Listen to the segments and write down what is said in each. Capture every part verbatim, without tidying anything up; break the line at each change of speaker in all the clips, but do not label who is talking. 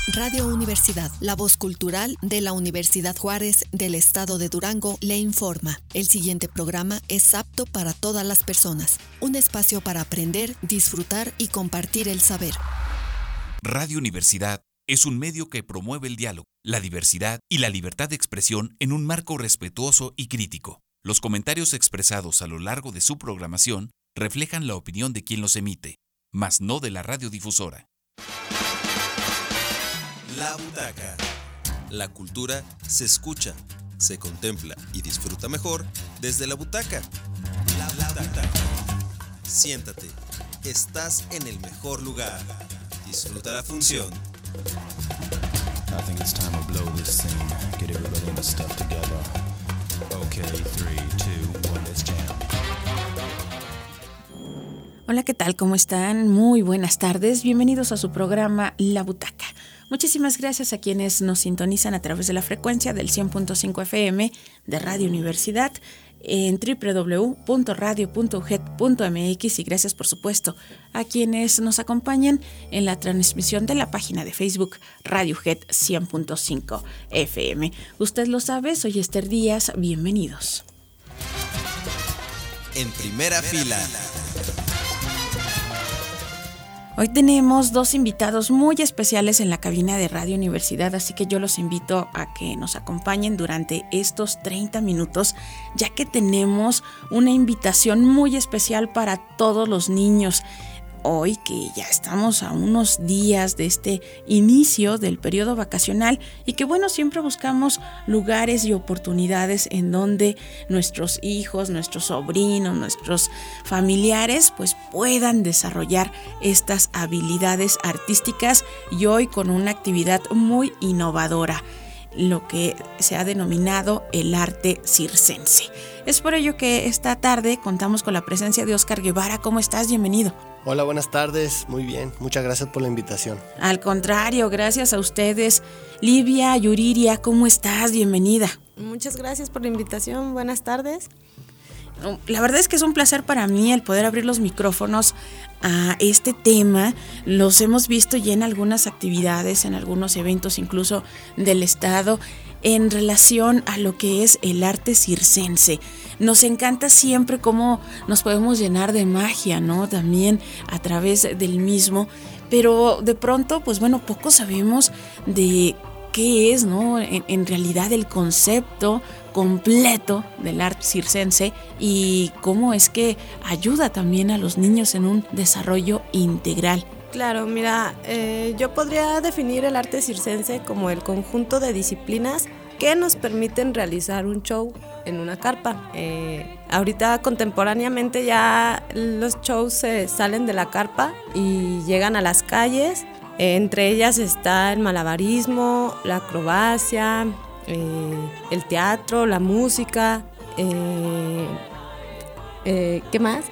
Radio Universidad, la voz cultural de la Universidad Juárez del Estado de Durango, le informa. El siguiente programa es apto para todas las personas. Un espacio para aprender, disfrutar y compartir el saber.
Radio Universidad es un medio que promueve el diálogo, la diversidad y la libertad de expresión en un marco respetuoso y crítico. Los comentarios expresados a lo largo de su programación reflejan la opinión de quien los emite, mas no de la radiodifusora.
La Butaca. La cultura se escucha, se contempla y disfruta mejor desde la butaca. La Butaca. Siéntate, estás en el mejor lugar. Disfruta la función.
I think it's time to blow this thing. Get everybody in the stuff together. Okay, three, two, one, let's jam.
Hola, ¿qué tal? ¿Cómo están? Muy buenas tardes. Bienvenidos a su programa La Butaca. Muchísimas gracias a quienes nos sintonizan a través de la frecuencia del cien punto cinco F M de Radio Universidad en doble u doble u doble u punto radio punto u g e d punto m x y gracias, por supuesto, a quienes nos acompañan en la transmisión de la página de Facebook Radio U G E D cien punto cinco F M. Usted lo sabe, soy Esther Díaz. Bienvenidos.
En primera fila.
Hoy tenemos dos invitados muy especiales en la cabina de Radio Universidad, así que yo los invito a que nos acompañen durante estos treinta minutos, ya que tenemos una invitación muy especial para todos los niños. Hoy que ya estamos a unos días de este inicio del periodo vacacional y que bueno, siempre buscamos lugares y oportunidades en donde nuestros hijos, nuestros sobrinos, nuestros familiares pues puedan desarrollar estas habilidades artísticas, y hoy con una actividad muy innovadora, lo que se ha denominado el arte circense. Es por ello que esta tarde contamos con la presencia de Oscar Guevara. ¿Cómo estás? Bienvenido.
Hola, buenas tardes. Muy bien. Muchas gracias por la invitación.
Al contrario, gracias a ustedes. Livia Yuriria, ¿cómo estás? Bienvenida.
Muchas gracias por la invitación. Buenas tardes.
La verdad es que es un placer para mí el poder abrir los micrófonos a este tema. Los hemos visto ya en algunas actividades, en algunos eventos incluso del estado, en relación a lo que es el arte circense. Nos encanta siempre cómo nos podemos llenar de magia, ¿no? También a través del mismo, pero de pronto, pues bueno, poco sabemos de qué es, ¿no? En, en realidad el concepto completo del arte circense y cómo es que ayuda también a los niños en un desarrollo integral.
Claro, mira, eh, yo podría definir el arte circense como el conjunto de disciplinas que nos permiten realizar un show en una carpa. Eh, ahorita contemporáneamente ya los shows se salen de la carpa y llegan a las calles. Eh, entre ellas está el malabarismo, la acrobacia, eh, el teatro, la música. Eh, eh, ¿Qué más?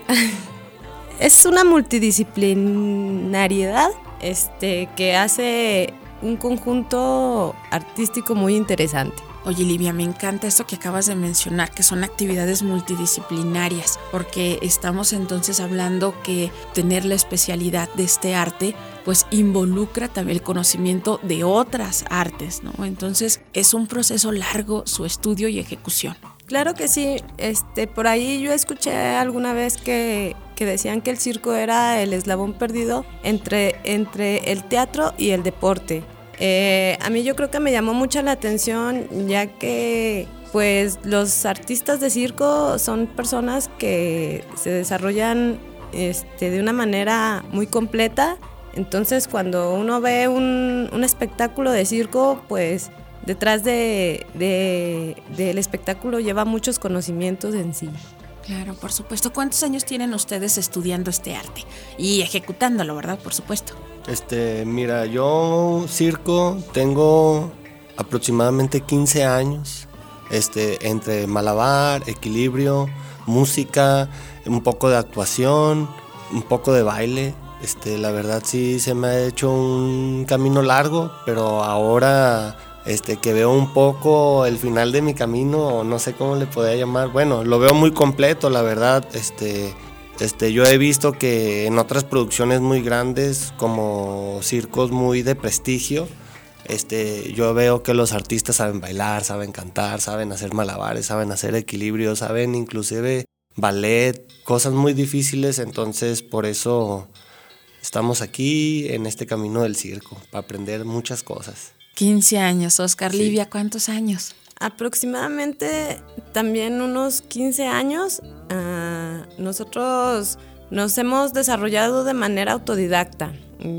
Es una multidisciplinariedad este, que hace un conjunto artístico muy interesante.
Oye, Livia, me encanta esto que acabas de mencionar, que son actividades multidisciplinarias, porque estamos entonces hablando que tener la especialidad de este arte pues involucra también el conocimiento de otras artes, ¿no? Entonces es un proceso largo su estudio y ejecución.
Claro que sí, este, por ahí yo escuché alguna vez que, que decían que el circo era el eslabón perdido entre, entre el teatro y el deporte. Eh, a mí yo creo que me llamó mucho la atención, ya que pues los artistas de circo son personas que se desarrollan este, de una manera muy completa. Entonces cuando uno ve un, un espectáculo de circo, pues detrás de, de, del espectáculo lleva muchos conocimientos en sí.
Claro, por supuesto. ¿Cuántos años tienen ustedes estudiando este arte y ejecutándolo, verdad? Por supuesto.
Este, mira, yo circo tengo aproximadamente quince años, este, entre malabar, equilibrio, música, un poco de actuación, un poco de baile. Este, la verdad sí se me ha hecho un camino largo, pero ahora este, que veo un poco el final de mi camino, o no sé cómo le podría llamar, bueno, lo veo muy completo, la verdad. Este, este, yo he visto que en otras producciones muy grandes, como circos muy de prestigio, Este, yo veo que los artistas saben bailar, saben cantar, saben hacer malabares, saben hacer equilibrio, saben inclusive ballet, cosas muy difíciles. Entonces por eso estamos aquí en este camino del circo, para aprender muchas cosas.
quince años, Oscar. Sí. Livia, ¿cuántos años?
Aproximadamente también unos quince años. Uh, nosotros nos hemos desarrollado de manera autodidacta.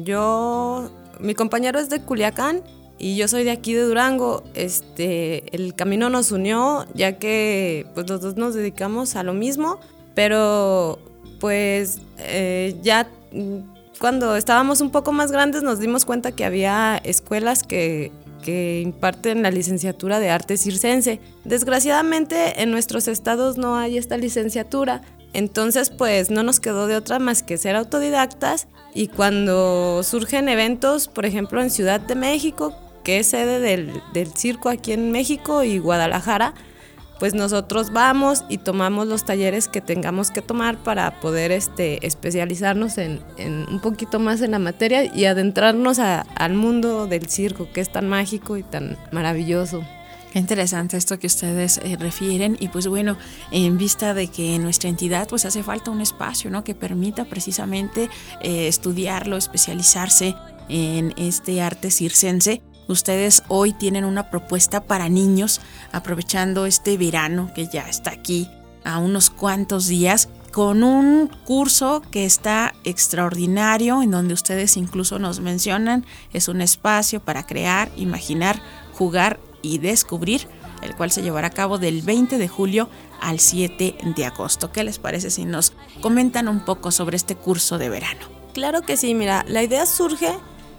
Yo, mi compañero es de Culiacán y yo soy de aquí de Durango. Este, el camino nos unió ya que pues los dos nos dedicamos a lo mismo, pero pues eh, ya cuando estábamos un poco más grandes nos dimos cuenta que había escuelas que, que imparten la licenciatura de arte circense. Desgraciadamente en nuestros estados no hay esta licenciatura, entonces pues no nos quedó de otra más que ser autodidactas, y cuando surgen eventos, por ejemplo en Ciudad de México, que es sede del, del circo aquí en México, y Guadalajara, pues nosotros vamos y tomamos los talleres que tengamos que tomar para poder este, especializarnos en, en un poquito más en la materia y adentrarnos a, al mundo del circo, que es tan mágico y tan maravilloso.
Qué interesante esto que ustedes eh, refieren, y pues bueno, en vista de que en nuestra entidad pues hace falta un espacio, ¿no?, que permita precisamente eh, estudiarlo, especializarse en este arte circense. Ustedes hoy tienen una propuesta para niños, aprovechando este verano que ya está aquí a unos cuantos días, con un curso que está extraordinario, en donde ustedes incluso nos mencionan, es un espacio para crear, imaginar, jugar y descubrir, el cual se llevará a cabo del veinte de julio al siete de agosto. ¿Qué les parece si nos comentan un poco sobre este curso de verano?
Claro que sí, mira, la idea surge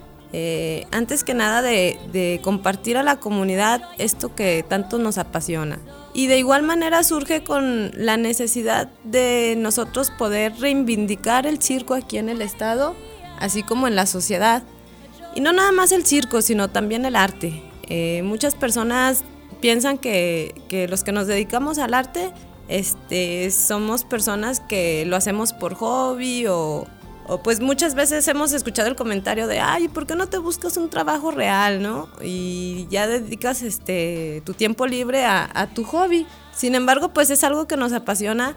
Eh, antes que nada de, de compartir a la comunidad esto que tanto nos apasiona, y de igual manera surge con la necesidad de nosotros poder reivindicar el circo aquí en el estado, así como en la sociedad, y no nada más el circo, sino también el arte. Eh, muchas personas piensan que, que los que nos dedicamos al arte este, somos personas que lo hacemos por hobby, o O pues muchas veces hemos escuchado el comentario de, ay, ¿por qué no te buscas un trabajo real, no? Y ya dedicas este, tu tiempo libre a, a tu hobby. Sin embargo, pues es algo que nos apasiona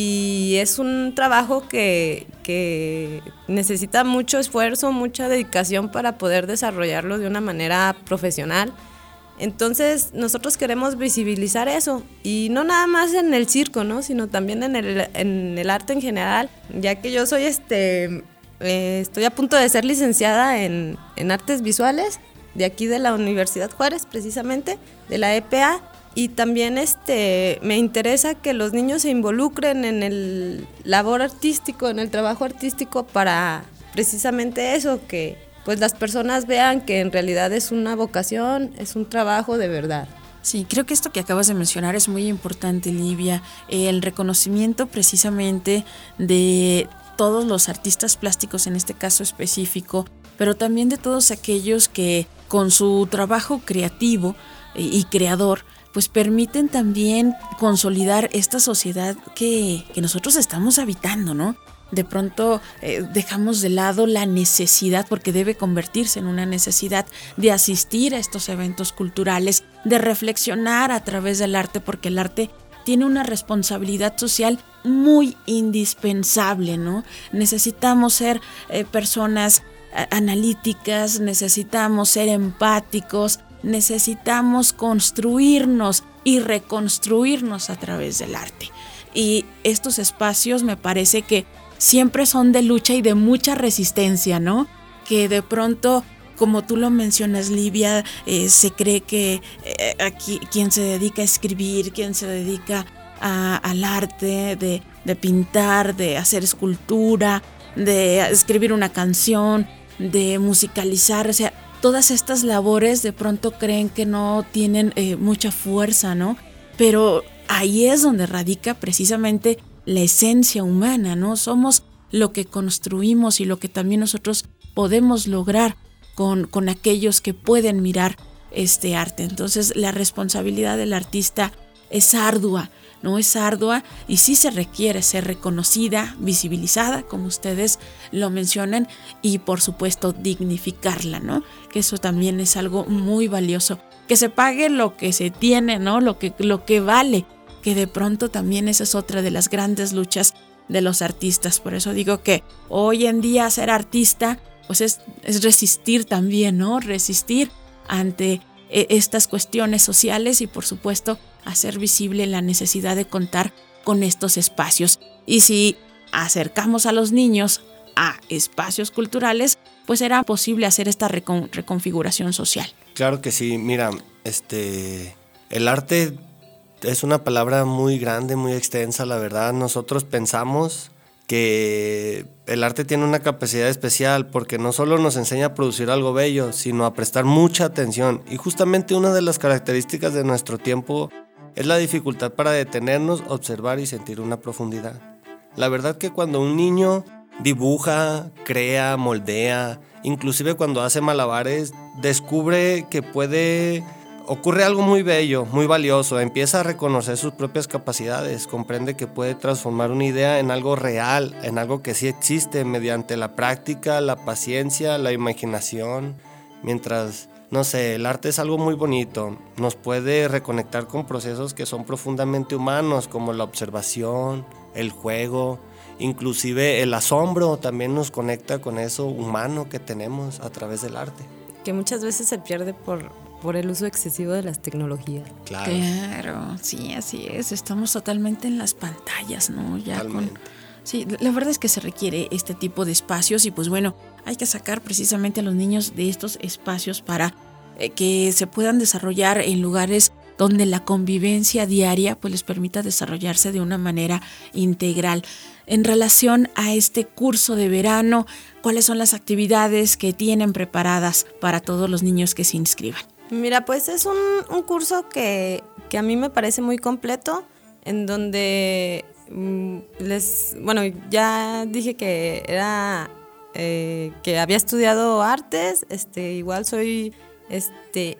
y es un trabajo que, que necesita mucho esfuerzo, mucha dedicación para poder desarrollarlo de una manera profesional. Entonces nosotros queremos visibilizar eso, y no nada más en el circo, ¿no?, sino también en el, en el arte en general, ya que yo soy este eh, estoy a punto de ser licenciada en, en artes visuales de aquí de la Universidad Juárez, precisamente de la E P A, y también este me interesa que los niños se involucren en el labor artístico, en el trabajo artístico, para precisamente eso, que pues las personas vean que en realidad es una vocación, es un trabajo de verdad.
Sí, creo que esto que acabas de mencionar es muy importante, Livia, el reconocimiento precisamente de todos los artistas plásticos en este caso específico, pero también de todos aquellos que con su trabajo creativo y creador pues permiten también consolidar esta sociedad que, que nosotros estamos habitando, ¿no? De pronto eh, dejamos de lado la necesidad, porque debe convertirse en una necesidad, de asistir a estos eventos culturales, de reflexionar a través del arte, porque el arte tiene una responsabilidad social muy indispensable, ¿no? Necesitamos ser eh, personas eh, analíticas, necesitamos ser empáticos, necesitamos construirnos y reconstruirnos a través del arte. Y estos espacios me parece que siempre son de lucha y de mucha resistencia, ¿no? Que de pronto, como tú lo mencionas, Livia, eh, se cree que eh, aquí quien se dedica a escribir, quien se dedica a, al arte, de, de pintar, de hacer escultura, de escribir una canción, de musicalizar, o sea, todas estas labores de pronto creen que no tienen eh, mucha fuerza, ¿no? Pero ahí es donde radica precisamente la esencia humana, ¿no? Somos lo que construimos y lo que también nosotros podemos lograr con, con aquellos que pueden mirar este arte. Entonces la responsabilidad del artista es ardua, no es ardua y sí se requiere ser reconocida, visibilizada, como ustedes lo mencionan, y por supuesto dignificarla, ¿no? Que eso también es algo muy valioso, que se pague lo que se tiene, ¿no? Lo que, lo que vale, que de pronto también esa es otra de las grandes luchas de los artistas. Por eso digo que hoy en día ser artista pues es, es resistir también, ¿no? Resistir ante eh, estas cuestiones sociales y por supuesto hacer visible la necesidad de contar con estos espacios. Y si acercamos a los niños a espacios culturales, pues será posible hacer esta recon- reconfiguración social.
Claro que sí, mira, este, el arte es una palabra muy grande, muy extensa, la verdad. Nosotros pensamos que el arte tiene una capacidad especial porque no solo nos enseña a producir algo bello, sino a prestar mucha atención. Y justamente una de las características de nuestro tiempo es la dificultad para detenernos, observar y sentir una profundidad. La verdad que cuando un niño dibuja, crea, moldea, inclusive cuando hace malabares, descubre que puede... Ocurre algo muy bello, muy valioso, empieza a reconocer sus propias capacidades, comprende que puede transformar una idea en algo real, en algo que sí existe mediante la práctica, la paciencia, la imaginación. Mientras, no sé, el arte es algo muy bonito, nos puede reconectar con procesos que son profundamente humanos, como la observación, el juego, inclusive el asombro también nos conecta con eso humano que tenemos a través del arte.
Que muchas veces se pierde por... por el uso excesivo de las tecnologías.
Claro. Claro, sí, así es. Estamos totalmente en las pantallas, ¿no? Ya
Totalmente.
con, sí, la verdad es que se requiere este tipo de espacios y pues bueno, hay que sacar precisamente a los niños de estos espacios para eh, que se puedan desarrollar en lugares donde la convivencia diaria pues les permita desarrollarse de una manera integral. En relación a este curso de verano, ¿cuáles son las actividades que tienen preparadas para todos los niños que se inscriban?
Mira, pues es un, un curso que, que a mí me parece muy completo, en donde mmm, les, bueno, ya dije que era, eh, que había estudiado artes, este, igual soy este,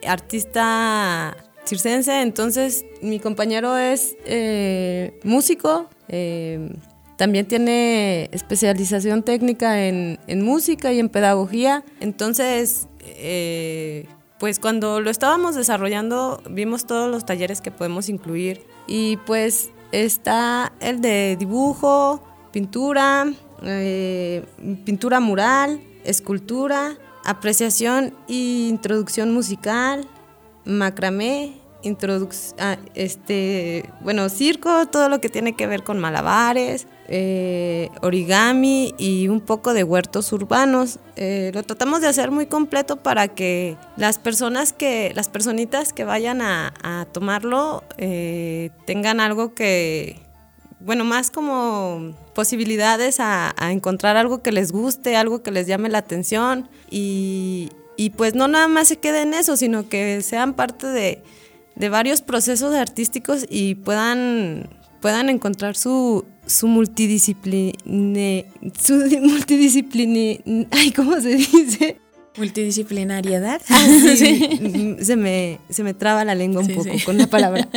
artista circense, entonces mi compañero es eh, músico, eh, también tiene especialización técnica en, en música y en pedagogía, entonces... Eh, Pues cuando lo estábamos desarrollando vimos todos los talleres que podemos incluir y pues está el de dibujo, pintura, eh, pintura mural, escultura, apreciación e introducción musical, macramé, introduc- ah, este, bueno, circo, todo lo que tiene que ver con malabares, eh, origami y un poco de huertos urbanos. Eh, lo tratamos de hacer muy completo para que las personas que, las personitas que vayan a, a tomarlo eh, tengan algo que, bueno, más como posibilidades a, a encontrar algo que les guste, algo que les llame la atención y, y pues no nada más se quede en eso, sino que sean parte de, de varios procesos artísticos y puedan, puedan encontrar su su multidiscipline, su multidiscipline, ay, ¿cómo se dice?
Multidisciplinariedad.
Ah, sí, sí. Se me, se me traba la lengua un sí, poco sí. con la palabra.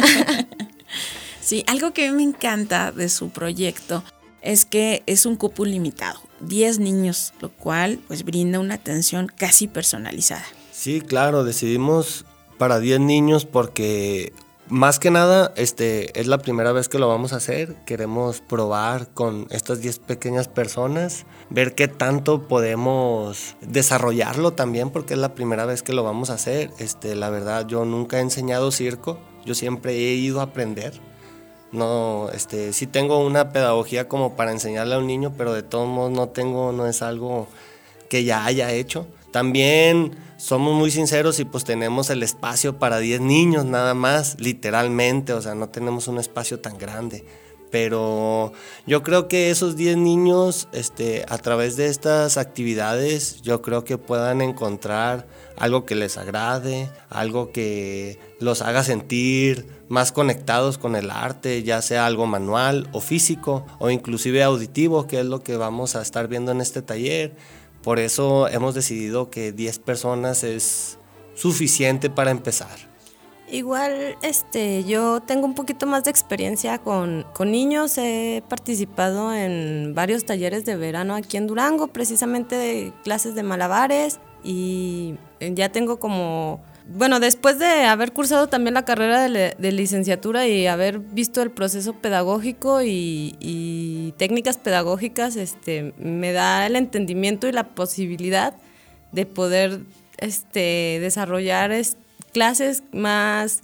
Sí, algo que a mí me encanta de su proyecto es que es un cupo limitado, diez niños, lo cual pues brinda una atención casi personalizada.
Sí, claro, decidimos para diez niños porque... Más que nada, este, es la primera vez que lo vamos a hacer. Queremos probar con estas diez pequeñas personas, ver qué tanto podemos desarrollarlo también, porque es la primera vez que lo vamos a hacer. Este, la verdad, yo nunca he enseñado circo, yo siempre he ido a aprender. No, este, sí tengo una pedagogía como para enseñarle a un niño, pero de todos modos no tengo, no es algo que ya haya hecho. También somos muy sinceros y pues tenemos el espacio para diez niños nada más, literalmente, o sea, no tenemos un espacio tan grande. Pero yo creo que esos diez niños, este, a través de estas actividades, yo creo que puedan encontrar algo que les agrade, algo que los haga sentir más conectados con el arte, ya sea algo manual o físico o inclusive auditivo, que es lo que vamos a estar viendo en este taller. Por eso hemos decidido que diez personas es suficiente para empezar.
Igual, este, yo tengo un poquito más de experiencia con, con niños. He participado en varios talleres de verano aquí en Durango, precisamente de clases de malabares, y ya tengo como, bueno, después de haber cursado también la carrera de, le, de licenciatura y haber visto el proceso pedagógico y, y técnicas pedagógicas, este, me da el entendimiento y la posibilidad de poder este, desarrollar este, clases más,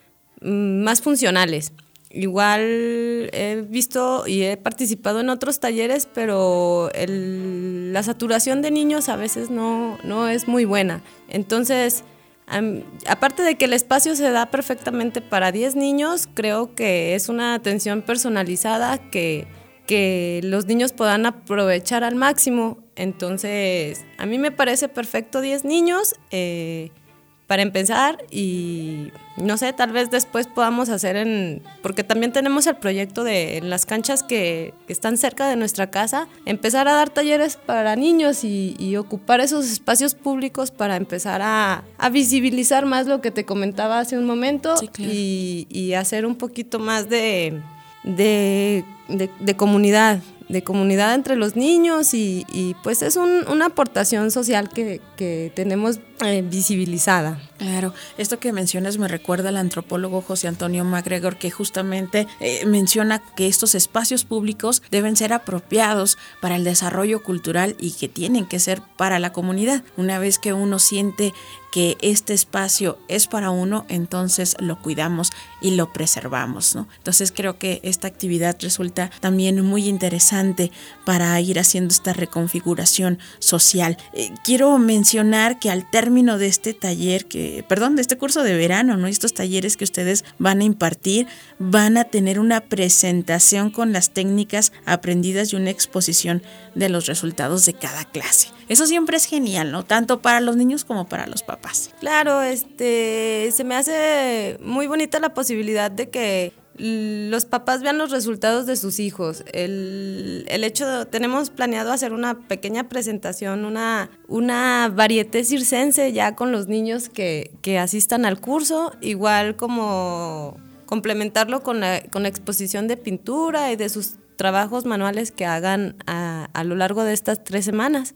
más funcionales. Igual he visto y he participado en otros talleres, pero el, la saturación de niños a veces no, no es muy buena. Entonces, um, aparte de que el espacio se da perfectamente para diez niños, creo que es una atención personalizada que, que los niños puedan aprovechar al máximo. Entonces, a mí me parece perfecto diez niños, eh, para empezar, y no sé, tal vez después podamos hacer en, porque también tenemos el proyecto de en las canchas que, que están cerca de nuestra casa, empezar a dar talleres para niños y, y ocupar esos espacios públicos para empezar a, a visibilizar más lo que te comentaba hace un momento. Sí, claro. y, y hacer un poquito más de, de, de, de comunidad. de comunidad entre los niños y, y pues es un, una aportación social que, que tenemos eh, visibilizada.
Claro, esto que mencionas me recuerda al antropólogo José Antonio MacGregor, que justamente eh, menciona que estos espacios públicos deben ser apropiados para el desarrollo cultural y que tienen que ser para la comunidad. Una vez que uno siente que este espacio es para uno, entonces lo cuidamos y lo preservamos, ¿no? Entonces creo que esta actividad resulta también muy interesante para ir haciendo esta reconfiguración social. Eh, quiero mencionar que al término de este taller, que, perdón, de este curso de verano, ¿no? Estos talleres que ustedes van a impartir, van a tener una presentación con las técnicas aprendidas y una exposición de los resultados de cada clase. Eso siempre es genial, ¿no? Tanto para los niños como para los papás.
Claro, este, se me hace muy bonita la posibilidad de que los papás vean los resultados de sus hijos. El, el hecho de, tenemos planeado hacer una pequeña presentación, una, una varieté circense ya con los niños que, que asistan al curso, igual como complementarlo con la, con la exposición de pintura y de sus trabajos manuales que hagan a, a lo largo de estas tres semanas.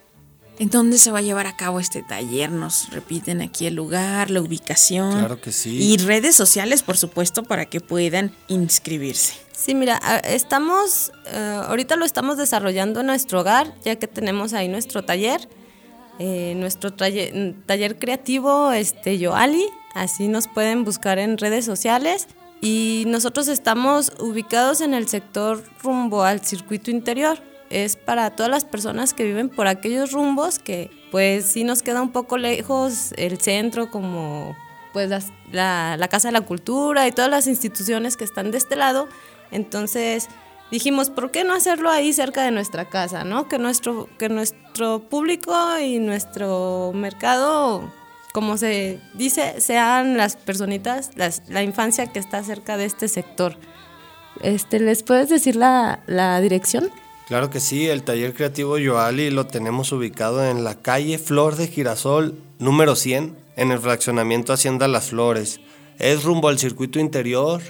¿En dónde se va a llevar a cabo este taller? Nos repiten aquí el lugar, la ubicación.
Claro que sí.
Y redes sociales, por supuesto, para que puedan inscribirse.
Sí, mira, estamos, uh, ahorita lo estamos desarrollando en nuestro hogar, ya que tenemos ahí nuestro taller, eh, nuestro taller, taller creativo, este, Yoali, así nos pueden buscar en redes sociales. Y nosotros estamos ubicados en el sector rumbo al circuito interior. Es para todas las personas que viven por aquellos rumbos que pues sí nos queda un poco lejos el centro, como pues las, la, la Casa de la Cultura y todas las instituciones que están de este lado. Entonces dijimos, ¿por qué no hacerlo ahí cerca de nuestra casa, ¿no? Que nuestro, que nuestro público y nuestro mercado, como se dice, sean las personitas, las, la infancia que está cerca de este sector. Este, ¿les puedes decir la, la dirección?
Claro que sí, el taller creativo Yoali lo tenemos ubicado en la calle Flor de Girasol, número cien, en el fraccionamiento Hacienda Las Flores. Es rumbo al circuito interior,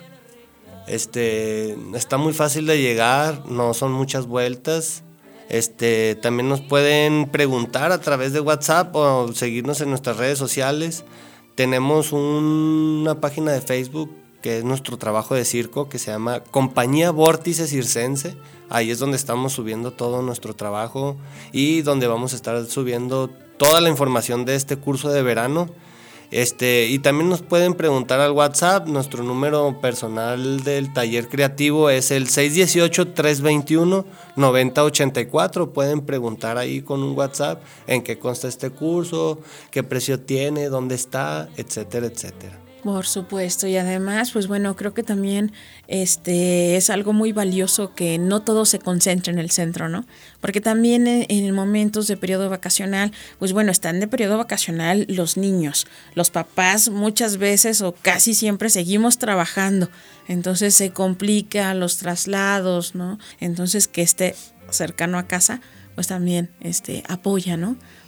este, está muy fácil de llegar, no son muchas vueltas. Este, también nos pueden preguntar a través de WhatsApp o seguirnos en nuestras redes sociales. Tenemos un, una página de Facebook que es nuestro trabajo de circo, que se llama Compañía Vórtice Circense. Ahí es donde estamos subiendo todo nuestro trabajo y donde vamos a estar subiendo toda la información de este curso de verano. Este, y también nos pueden preguntar al WhatsApp. Nuestro número personal del taller creativo es el seis uno ocho, tres dos uno, nueve cero ocho cuatro. Pueden preguntar ahí con un WhatsApp en qué consta este curso, qué precio tiene, dónde está, etcétera, etcétera.
Por supuesto, y además, pues bueno, creo que también este es algo muy valioso que no todo se concentre en el centro, ¿no? Porque también en, en momentos de periodo vacacional, pues bueno, están de periodo vacacional los niños, los papás muchas veces o casi siempre seguimos trabajando, entonces se complica los traslados, ¿no? Entonces que esté cercano a casa, pues también este apoya, ¿no?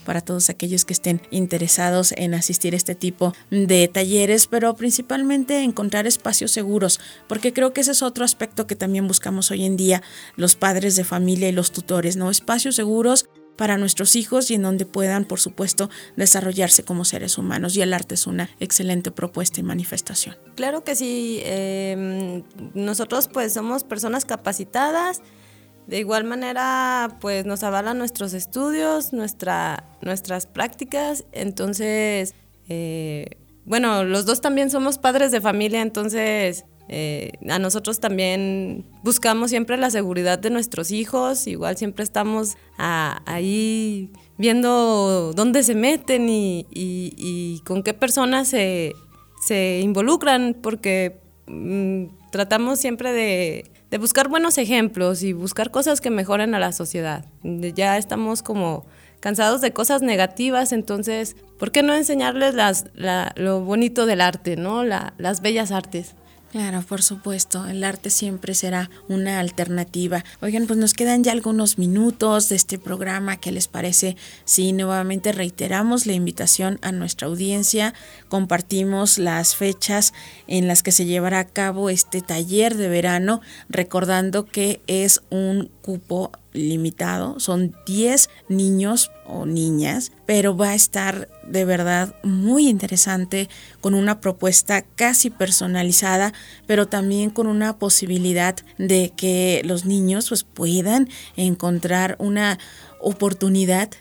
para todos aquellos que estén interesados en asistir a este tipo de talleres, pero principalmente encontrar espacios seguros, porque creo que ese es otro aspecto que también buscamos hoy en día los padres de familia y los tutores, ¿no? Espacios seguros para nuestros hijos y en donde puedan, por supuesto, desarrollarse como seres humanos, y el arte es una excelente propuesta y manifestación.
Claro que sí, eh, nosotros pues somos personas capacitadas, de igual manera pues nos avalan nuestros estudios, nuestra, nuestras prácticas, entonces, eh, bueno, los dos también somos padres de familia, entonces Eh, a nosotros también buscamos siempre la seguridad de nuestros hijos, igual siempre estamos a, ahí viendo dónde se meten y, y, y con qué personas se, se involucran, porque mm, tratamos siempre de, de buscar buenos ejemplos y buscar cosas que mejoren a la sociedad. Ya estamos como cansados de cosas negativas, entonces, ¿por qué no enseñarles las, la, lo bonito del arte, ¿no? La, las bellas artes?
Claro, por supuesto, el arte siempre será una alternativa. Oigan, pues nos quedan ya algunos minutos de este programa. ¿Qué les parece? Sí, nuevamente reiteramos la invitación a nuestra audiencia, compartimos las fechas en las que se llevará a cabo este taller de verano, recordando que es un cupo limitado, son diez niños o niñas, pero va a estar de verdad muy interesante, con una propuesta casi personalizada, pero también con una posibilidad de que los niños pues puedan encontrar una oportunidad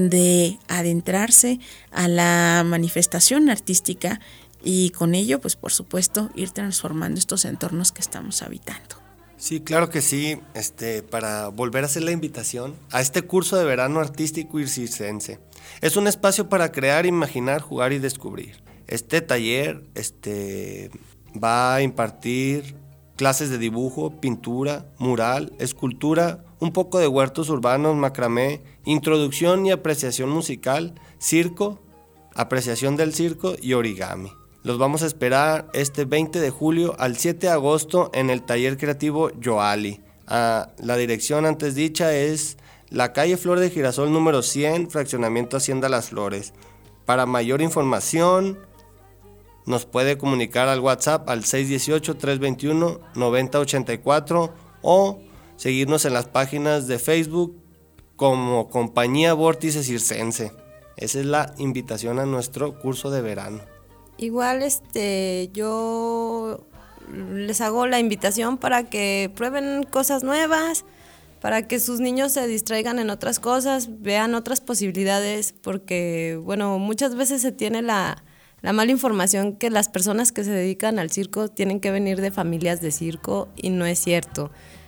de adentrarse a la manifestación artística y con ello pues por supuesto ir transformando estos entornos que estamos habitando.
Sí, claro que sí, este, para volver a hacer la invitación a este curso de verano artístico y circense. Es un espacio para crear, imaginar, jugar y descubrir. Este taller este, va a impartir clases de dibujo, pintura, mural, escultura, un poco de huertos urbanos, macramé, introducción y apreciación musical, circo, apreciación del circo y origami. Los vamos a esperar este veinte de julio al siete de agosto en el taller creativo Yoali. Ah, la dirección antes dicha es la calle Flor de Girasol número cien, fraccionamiento Hacienda Las Flores. Para mayor información nos puede comunicar al WhatsApp al seis uno ocho, tres dos uno, nueve cero ocho cuatro o seguirnos en las páginas de Facebook como Compañía Vórtice Circense. Esa es la invitación a nuestro curso de verano.
Igual este yo les hago la invitación para que prueben cosas nuevas, para que sus niños se distraigan en otras cosas, vean otras posibilidades, porque bueno, muchas veces se tiene la, la mala información que las personas que se dedican al circo tienen que venir de familias de circo, y no es cierto.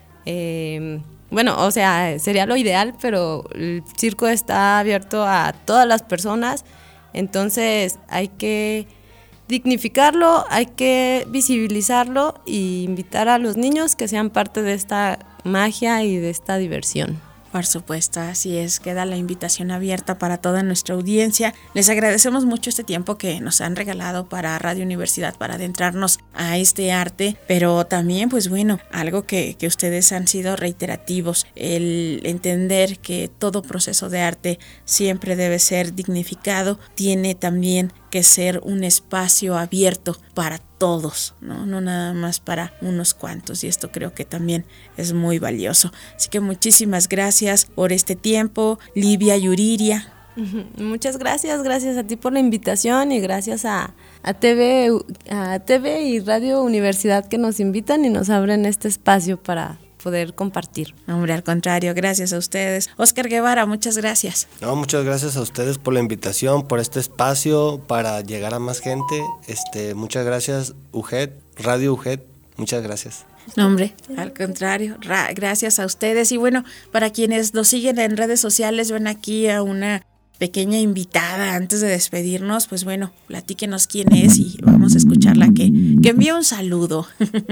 Eh, bueno, o sea, sería lo ideal, pero el circo está abierto a todas las personas, entonces hay que dignificarlo, hay que visibilizarlo e invitar a los niños que sean parte de esta magia y de esta diversión.
Por supuesto, así es, queda la invitación abierta para toda nuestra audiencia. Les agradecemos mucho este tiempo que nos han regalado para Radio Universidad, para adentrarnos a este arte, pero también, pues bueno, algo que, que ustedes han sido reiterativos, el entender que todo proceso de arte siempre debe ser dignificado, tiene también que ser un espacio abierto para todos, ¿no? No nada más para unos cuantos, y esto creo que también es muy valioso. Así que muchísimas gracias por este tiempo, Livia Yuriria.
Muchas gracias, gracias a ti por la invitación y gracias a, a, T V, a T V y Radio Universidad que nos invitan y nos abren este espacio para poder compartir.
Hombre, al contrario, gracias a ustedes. Óscar Guevara, muchas gracias.
No, muchas gracias a ustedes por la invitación, por este espacio, para llegar a más gente. Este, muchas gracias, U G E D, Radio U G E D, muchas gracias.
No, hombre, al contrario, ra- gracias a ustedes. Y bueno, para quienes nos siguen en redes sociales, ven aquí a una pequeña invitada antes de despedirnos. Pues bueno, platíquenos quién es y vamos a escucharla que, que envíe un saludo.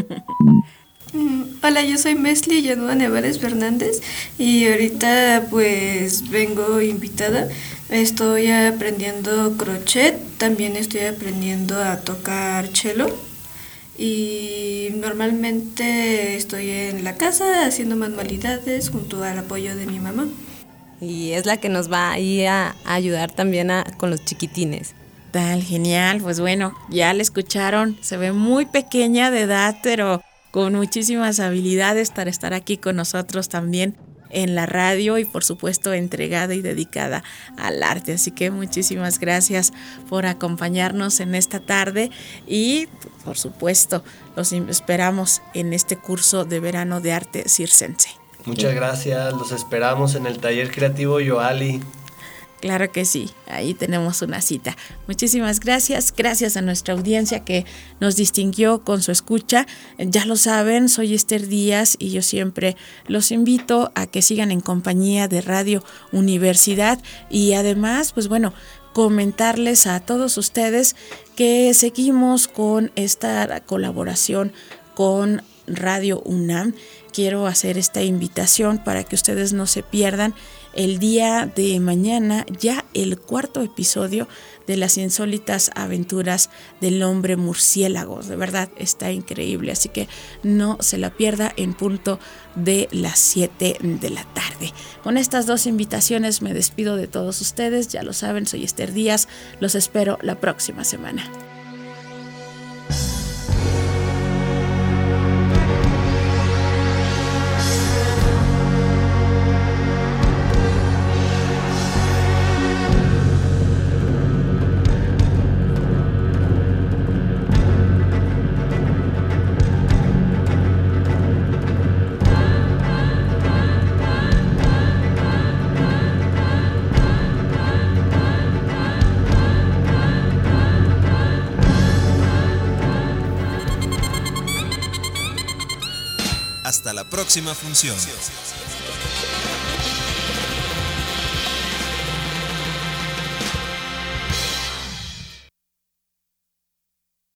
Hola, yo soy Mesli Yanua Nevares Fernández y ahorita pues vengo invitada. Estoy aprendiendo crochet, también estoy aprendiendo a tocar cello y normalmente estoy en la casa haciendo manualidades junto al apoyo de mi mamá.
y es la que nos va ahí a, a ayudar también a, con los chiquitines.
Tal, genial, pues bueno, ya la escucharon, se ve muy pequeña de edad, pero con muchísimas habilidades para estar aquí con nosotros también en la radio y por supuesto entregada y dedicada al arte. Así que muchísimas gracias por acompañarnos en esta tarde y por supuesto los esperamos en este curso de verano de arte circense.
Muchas gracias, los esperamos en el taller creativo Yoali.
Claro que sí, ahí tenemos una cita. Muchísimas gracias, gracias a nuestra audiencia que nos distinguió con su escucha. Ya lo saben, soy Esther Díaz y yo siempre los invito a que sigan en compañía de Radio Universidad y además, pues bueno, comentarles a todos ustedes que seguimos con esta colaboración con Radio UNAM. Quiero hacer esta invitación para que ustedes no se pierdan el día de mañana ya el cuarto episodio de las insólitas aventuras del hombre murciélago. De verdad está increíble, así que no se la pierda en punto de las siete de la tarde. Con estas dos invitaciones me despido de todos ustedes, ya lo saben, soy Esther Díaz, los espero la próxima semana.
Hasta la próxima función.